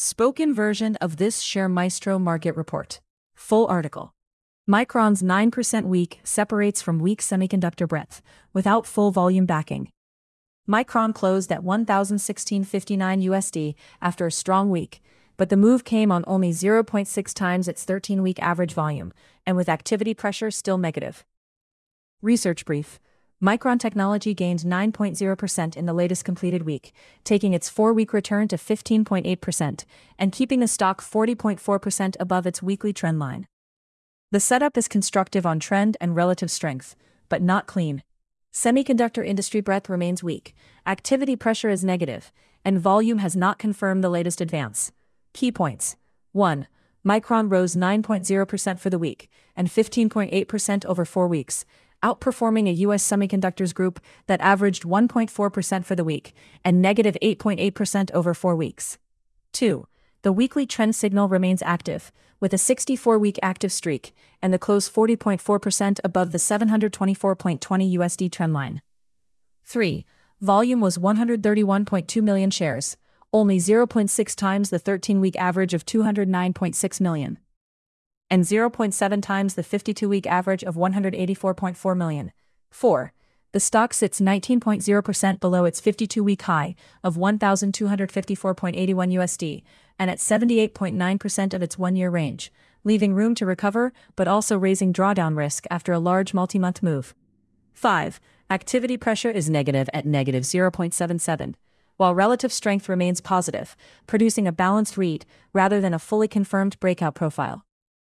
Spoken version of this Share Maestro market report. Full article. Micron's 9% weak separates from weak semiconductor breadth, without full volume backing. Micron closed at $1,659 USD after a strong week, but the move came on only 0.6 times its 13-week average volume, and with activity pressure still negative. Research brief. Micron Technology gained 9.0% in the latest completed week, taking its 4-week return to 15.8% and keeping the stock 40.4% above its weekly trend line. The setup is constructive on trend and relative strength, but not clean. Semiconductor industry breadth remains weak, activity pressure is negative, and volume has not confirmed the latest advance. Key points. 1. Micron rose 9.0% for the week and 15.8% over 4 weeks, outperforming a U.S. semiconductors group that averaged 1.4% for the week and negative 8.8% over 4 weeks. 2. The weekly trend signal remains active, with a 64-week active streak, and the close 40.4% above the 724.20 USD trendline. 3. Volume was 131.2 million shares, only 0.6 times the 13-week average of 209.6 million. And 0.7 times the 52-week average of 184.4 million. 4. The stock sits 19.0% below its 52-week high of 1,254.81 USD and at 78.9% of its one-year range, leaving room to recover but also raising drawdown risk after a large multi-month move. 5. Activity pressure is negative at negative 0.77, while relative strength remains positive, producing a balanced read rather than a fully confirmed breakout profile.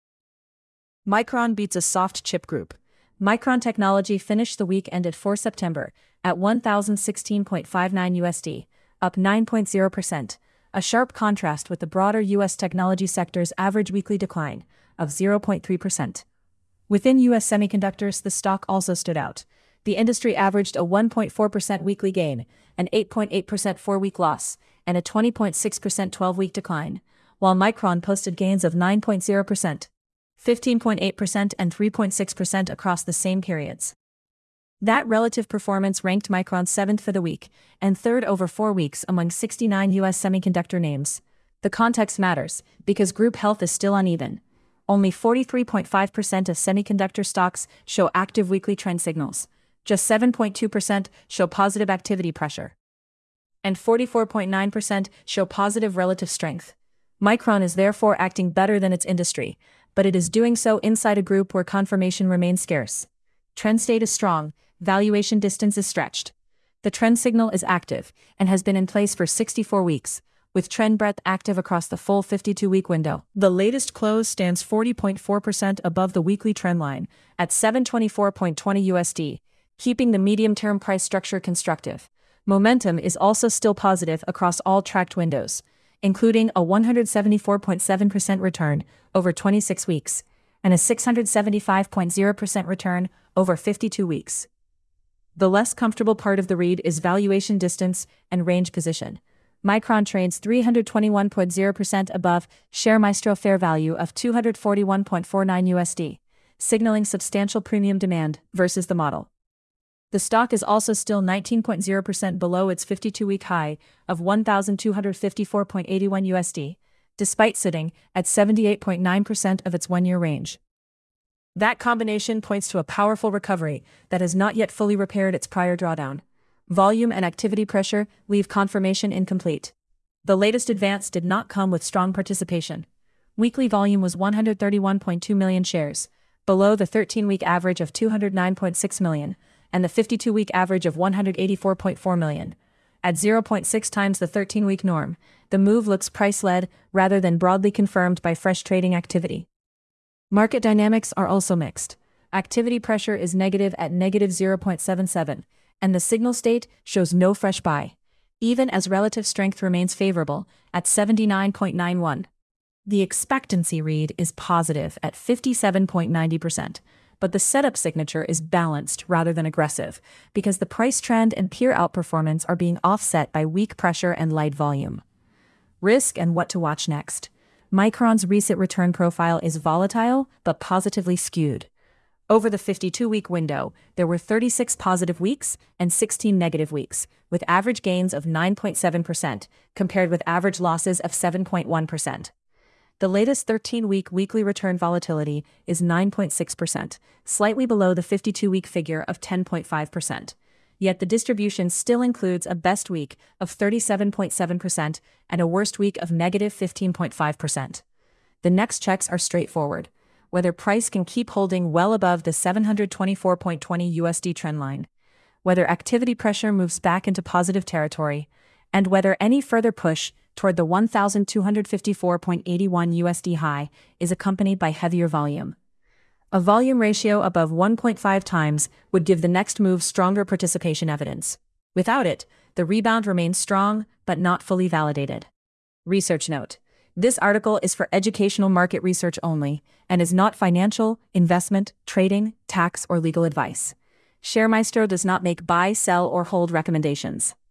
Micron beats a soft chip group. Micron Technology finished the week ended 4 September at $1,016.59 USD, up 9.0%, a sharp contrast with the broader U.S. technology sector's average weekly decline of 0.3%. Within U.S. semiconductors, the stock also stood out. The industry averaged a 1.4% weekly gain, an 8.8% 4-week loss, and a 20.6% 12-week decline, while Micron posted gains of 9.0%. 15.8% and 3.6% across the same periods. That relative performance ranked Micron 7th for the week and 3rd over 4 weeks among 69 U.S. semiconductor names. The context matters, because group health is still uneven. Only 43.5% of semiconductor stocks show active weekly trend signals. Just 7.2% show positive activity pressure. And 44.9% show positive relative strength. Micron is therefore acting better than its industry, but it is doing so inside a group where confirmation remains scarce. Trend state is strong, valuation distance is stretched. The trend signal is active and has been in place for 64 weeks, with trend breadth active across the full 52-week window. The latest close stands 40.4% above the weekly trend line at 724.20 USD, keeping the medium-term price structure constructive. Momentum is also still positive across all tracked windows, including a 174.7% return over 26 weeks and a 675.0% return over 52 weeks. The less comfortable part of the read is valuation distance and range position. Micron trades 321.0% above Share Maestro fair value of 241.49 USD, signaling substantial premium demand versus the model. The stock is also still 19.0% below its 52-week high of 1,254.81 USD, despite sitting at 78.9% of its one-year range. That combination points to a powerful recovery that has not yet fully repaired its prior drawdown. Volume and activity pressure leave confirmation incomplete. The latest advance did not come with strong participation. Weekly volume was 131.2 million shares, below the 13-week average of 209.6 million, and the 52-week average of 184.4 million. At 0.6 times the 13-week norm, the move looks price-led rather than broadly confirmed by fresh trading activity. Market dynamics are also mixed. Activity pressure is negative at negative 0.77, and the signal state shows no fresh buy, even as relative strength remains favorable at 79.91. The expectancy read is positive at 57.90%. But the setup signature is balanced rather than aggressive, because the price trend and peer outperformance are being offset by weak pressure and light volume. Risk and what to watch next. Micron's recent return profile is volatile but positively skewed. Over the 52-week window, there were 36 positive weeks and 16 negative weeks, with average gains of 9.7% compared with average losses of 7.1%. The latest 13-week weekly return volatility is 9.6%, slightly below the 52-week figure of 10.5%. Yet the distribution still includes a best week of 37.7% and a worst week of negative 15.5%. The next checks are straightforward: whether price can keep holding well above the 724.20 USD trendline, whether activity pressure moves back into positive territory, and whether any further push toward the 1,254.81 USD high is accompanied by heavier volume. A volume ratio above 1.5 times would give the next move stronger participation evidence. Without it, the rebound remains strong but not fully validated. Research note: this article is for educational market research only and is not financial, investment, trading, tax, or legal advice. ShareMaestro does not make buy, sell, or hold recommendations.